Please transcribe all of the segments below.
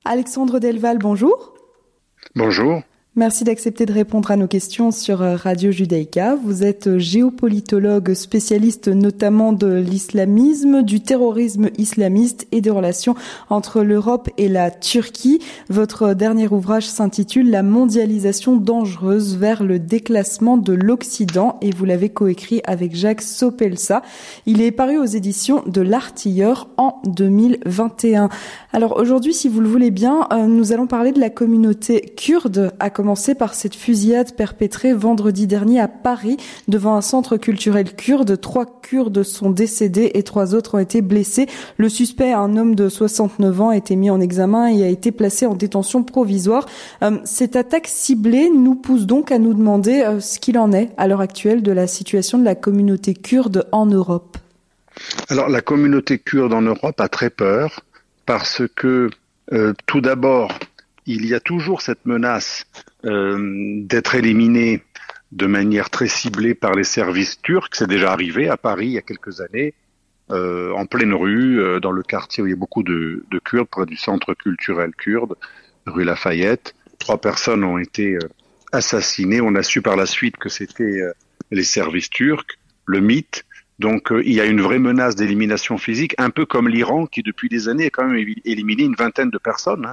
Alexandre Delval, bonjour. Bonjour. Merci d'accepter de répondre à nos questions sur Radio Judaïka. Vous êtes géopolitologue spécialiste notamment de l'islamisme, du terrorisme islamiste et des relations entre l'Europe et la Turquie. Votre dernier ouvrage s'intitule « La mondialisation dangereuse vers le déclassement de l'Occident » et vous l'avez coécrit avec Jacques Sopelsa. Il est paru aux éditions de l'Artilleur en 2021. Alors aujourd'hui, si vous le voulez bien, nous allons parler de la communauté kurde, à commencer par cette fusillade perpétrée vendredi dernier à Paris devant un centre culturel kurde. 3 Kurdes sont décédés et 3 autres ont été blessés. Le suspect, un homme de 69 ans, a été mis en examen et a été placé en détention provisoire. Cette attaque ciblée nous pousse donc à nous demander ce qu'il en est à l'heure actuelle de la situation de la communauté kurde en Europe. Alors la communauté kurde en Europe a très peur parce que tout d'abord, il y a toujours cette menace d'être éliminé de manière très ciblée par les services turcs. C'est déjà arrivé à Paris il y a quelques années, en pleine rue, dans le quartier où il y a beaucoup de Kurdes, près du centre culturel kurde, rue Lafayette. 3 personnes ont été assassinées. On a su par la suite que c'était les services turcs, le mythe. Donc il y a une vraie menace d'élimination physique, un peu comme l'Iran qui depuis des années a quand même éliminé une vingtaine de personnes,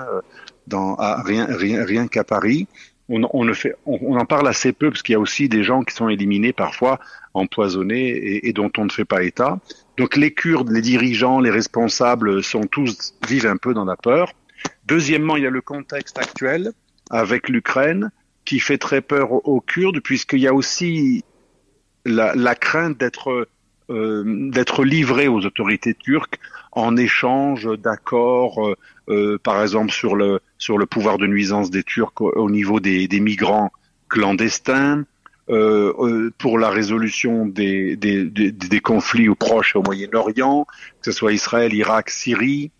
rien qu'à Paris. On en parle assez peu parce qu'il y a aussi des gens qui sont éliminés parfois, empoisonnés et dont on ne fait pas état. Donc les Kurdes, les dirigeants, les responsables vivent un peu dans la peur. Deuxièmement, il y a le contexte actuel avec l'Ukraine qui fait très peur aux Kurdes puisqu'il y a aussi la crainte d'être livré aux autorités turques en échange d'accords, par exemple sur le pouvoir de nuisance des Turcs au niveau des migrants clandestins, pour la résolution des conflits proches au Moyen-Orient, que ce soit Israël, Irak, Syrie,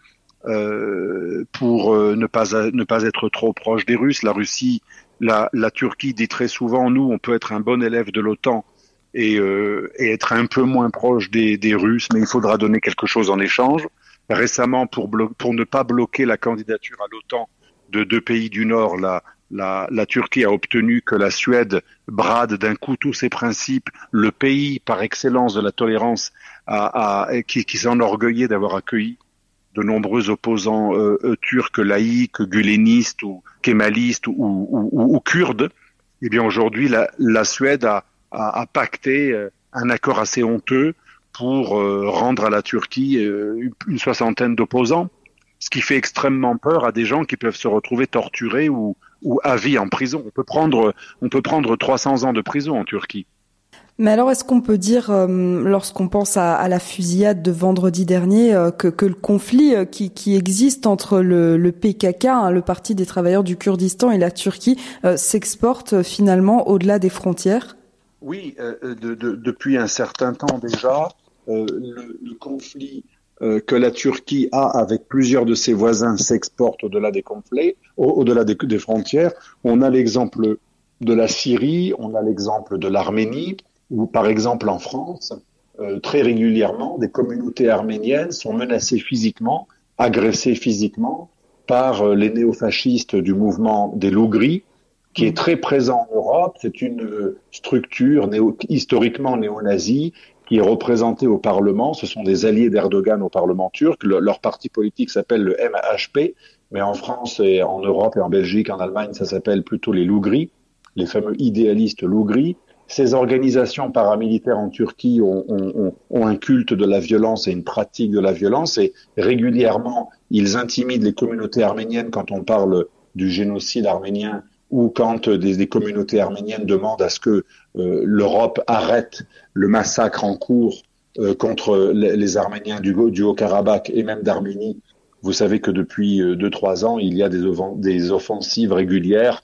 pour ne pas être trop proche des Russes. La Russie, la Turquie dit très souvent, nous, on peut être un bon élève de l'OTAN et être un peu moins proche des Russes, mais il faudra donner quelque chose en échange. Récemment, pour ne pas bloquer la candidature à l'OTAN de 2 pays du Nord, la Turquie a obtenu que la Suède brade d'un coup tous ses principes. Le pays par excellence de la tolérance qui s'enorgueillait d'avoir accueilli de nombreux opposants turcs laïcs, gulenistes ou kémalistes ou kurdes. Eh bien aujourd'hui, la Suède a pacté un accord assez honteux pour rendre à la Turquie une 60aine d'opposants, ce qui fait extrêmement peur à des gens qui peuvent se retrouver torturés ou à vie en prison. On peut prendre 300 ans de prison en Turquie. Mais alors, est-ce qu'on peut dire, lorsqu'on pense à la fusillade de vendredi dernier, que le conflit qui existe entre le PKK, le Parti des travailleurs du Kurdistan, et la Turquie s'exporte finalement au-delà des frontières ? Oui, depuis un certain temps déjà, le conflit que la Turquie a avec plusieurs de ses voisins s'exporte au-delà des conflits, au-delà des frontières. On a l'exemple de la Syrie, on a l'exemple de l'Arménie, où par exemple en France, très régulièrement, des communautés arméniennes sont menacées physiquement, agressées physiquement par les néofascistes du mouvement des Loups-Gris, qui est très présent en Europe. C'est une structure historiquement néo-nazie qui est représentée au Parlement. Ce sont des alliés d'Erdogan au Parlement turc. Leur parti politique s'appelle le MHP, mais en France et en Europe et en Belgique, en Allemagne, ça s'appelle plutôt les Loups-Gris, les fameux idéalistes Loups-Gris. Ces organisations paramilitaires en Turquie ont un culte de la violence et une pratique de la violence, et régulièrement, ils intimident les communautés arméniennes quand on parle du génocide arménien, ou quand des communautés arméniennes demandent à ce que l'Europe arrête le massacre en cours contre les Arméniens du Haut-Karabakh et même d'Arménie. Vous savez que depuis 2-3 ans, il y a des offensives régulières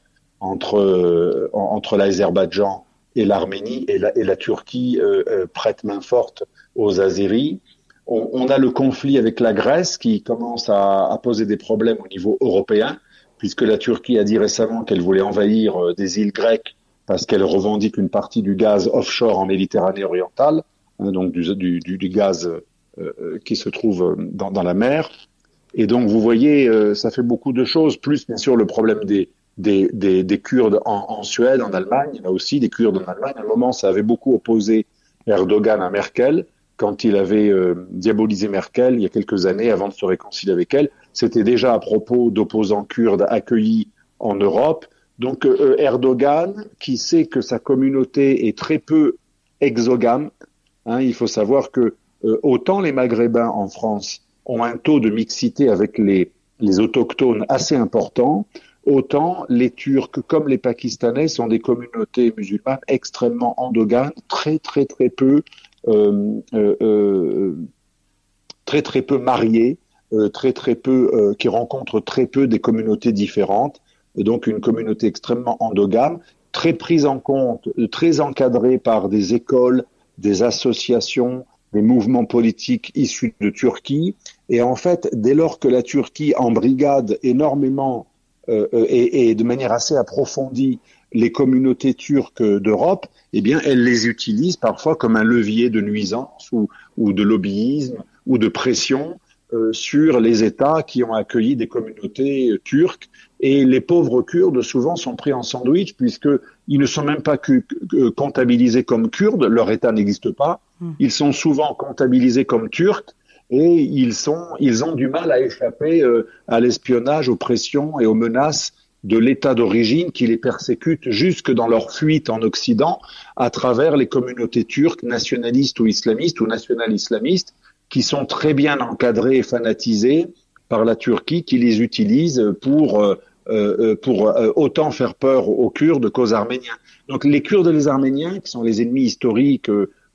entre l'Azerbaïdjan et l'Arménie, et la Turquie prête main forte aux Azéris. On a le conflit avec la Grèce qui commence à poser des problèmes au niveau européen, puisque la Turquie a dit récemment qu'elle voulait envahir des îles grecques parce qu'elle revendique une partie du gaz offshore en Méditerranée orientale, donc du gaz qui se trouve dans la mer. Et donc, vous voyez, ça fait beaucoup de choses, plus bien sûr le problème des Kurdes en Suède, en Allemagne. Il y en a aussi des Kurdes en Allemagne. À un moment, ça avait beaucoup opposé Erdogan à Merkel, quand il avait diabolisé Merkel il y a quelques années avant de se réconcilier avec elle. C'était déjà à propos d'opposants kurdes accueillis en Europe. Donc Erdogan, qui sait que sa communauté est très peu exogame, hein, il faut savoir que autant les Maghrébins en France ont un taux de mixité avec les autochtones assez important, autant les Turcs comme les Pakistanais sont des communautés musulmanes extrêmement endogames, très peu très peu mariées, très peu qui rencontrent très peu des communautés différentes, donc une communauté extrêmement endogame, très prise en compte, très encadrée par des écoles, des associations, des mouvements politiques issus de Turquie. Et en fait, dès lors que la Turquie embrigade énormément et de manière assez approfondie les communautés turques d'Europe, eh bien, elle les utilise parfois comme un levier de nuisance ou de lobbyisme ou de pression sur les États qui ont accueilli des communautés turques. Et les pauvres Kurdes, souvent, sont pris en sandwich puisqu'ils ne sont même pas comptabilisés comme Kurdes, leur État n'existe pas. Ils sont souvent comptabilisés comme Turcs et ils ont du mal à échapper à l'espionnage, aux pressions et aux menaces de l'État d'origine qui les persécute jusque dans leur fuite en Occident à travers les communautés turques nationalistes ou islamistes ou national-islamistes qui sont très bien encadrées et fanatisées par la Turquie qui les utilise pour autant faire peur aux Kurdes qu'aux Arméniens. Donc les Kurdes et les Arméniens, qui sont les ennemis historiques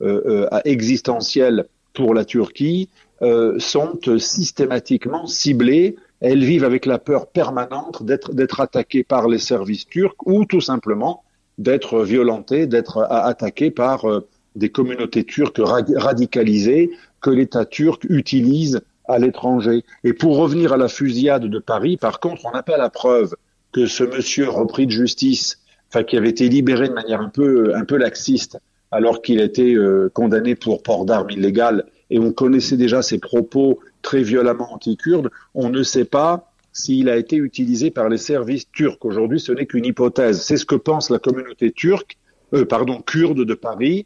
existentiels pour la Turquie, sont systématiquées ciblés. Elles vivent avec la peur permanente d'être attaquées par les services turcs ou tout simplement d'être violentées, d'être attaquées par des communautés turques radicalisées que l'État turc utilise à l'étranger. Et pour revenir à la fusillade de Paris, par contre, on n'a pas la preuve que ce monsieur repris de justice, qui avait été libéré de manière un peu laxiste, alors qu'il était condamné pour port d'armes illégales, et on connaissait déjà ses propos très violemment anti-kurdes, on ne sait pas s'il a été utilisé par les services turcs. Aujourd'hui, ce n'est qu'une hypothèse. C'est ce que pense la communauté kurde de Paris.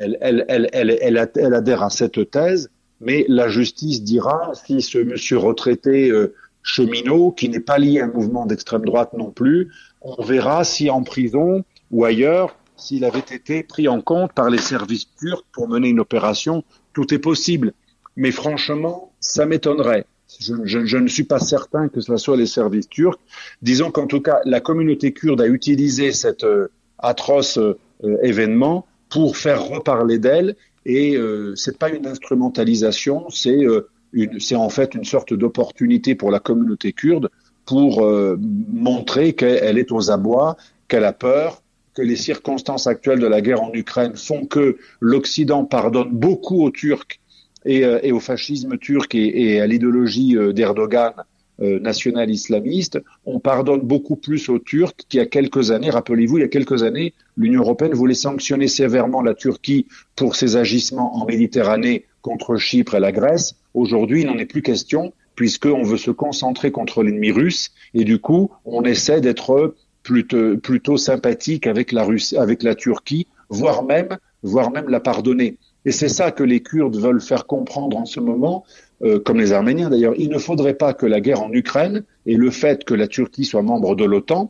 Elle adhère à cette thèse, mais la justice dira si ce monsieur retraité cheminot, qui n'est pas lié à un mouvement d'extrême droite non plus, on verra si en prison ou ailleurs, s'il avait été pris en compte par les services turcs pour mener une opération. Tout est possible. Mais franchement, ça m'étonnerait. Je ne suis pas certain que ce soit les services turcs. Disons qu'en tout cas, la communauté kurde a utilisé cet atroce événement pour faire reparler d'elle. Et c'est pas une instrumentalisation, c'est en fait une sorte d'opportunité pour la communauté kurde pour montrer qu'elle est aux abois, qu'elle a peur, que les circonstances actuelles de la guerre en Ukraine font que l'Occident pardonne beaucoup aux Turcs et au fascisme turc et à l'idéologie d'Erdogan national-islamiste. On pardonne beaucoup plus aux Turcs qu'il y a quelques années. Rappelez-vous, il y a quelques années, l'Union européenne voulait sanctionner sévèrement la Turquie pour ses agissements en Méditerranée contre Chypre et la Grèce. Aujourd'hui, il n'en est plus question puisqu'on veut se concentrer contre l'ennemi russe et du coup, on essaie d'être plutôt sympathique avec la Turquie, voire même la pardonner. Et c'est ça que les Kurdes veulent faire comprendre en ce moment, comme les Arméniens d'ailleurs. Il ne faudrait pas que la guerre en Ukraine et le fait que la Turquie soit membre de l'OTAN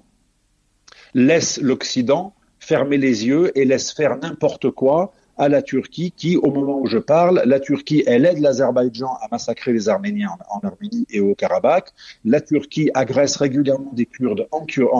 laisse l'Occident fermer les yeux et laisse faire n'importe quoi à la Turquie qui, au moment où je parle, la Turquie, elle aide l'Azerbaïdjan à massacrer les Arméniens en Arménie et au Karabakh. La Turquie agresse régulièrement des Kurdes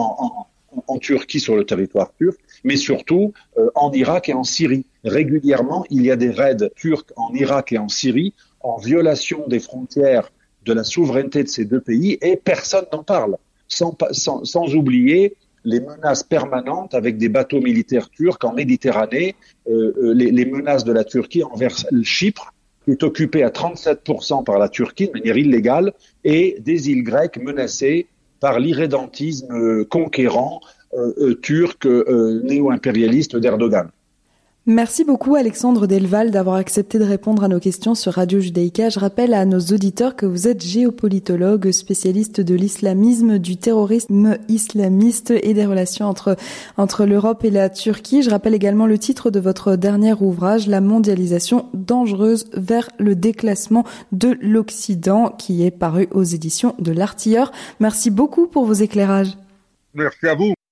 en Turquie sur le territoire turc, mais surtout en Irak et en Syrie. Régulièrement, il y a des raids turcs en Irak et en Syrie en violation des frontières de la souveraineté de ces deux pays et personne n'en parle. Sans oublier les menaces permanentes avec des bateaux militaires turcs en Méditerranée, les menaces de la Turquie envers Chypre, qui est occupée à 37% par la Turquie de manière illégale, et des îles grecques menacées par l'irrédentisme conquérant turc néo-impérialiste d'Erdogan. Merci beaucoup Alexandre Delval d'avoir accepté de répondre à nos questions sur Radio Judaïka. Je rappelle à nos auditeurs que vous êtes géopolitologue, spécialiste de l'islamisme, du terrorisme islamiste et des relations entre l'Europe et la Turquie. Je rappelle également le titre de votre dernier ouvrage, La mondialisation dangereuse vers le déclassement de l'Occident, qui est paru aux éditions de l'Artilleur. Merci beaucoup pour vos éclairages. Merci à vous.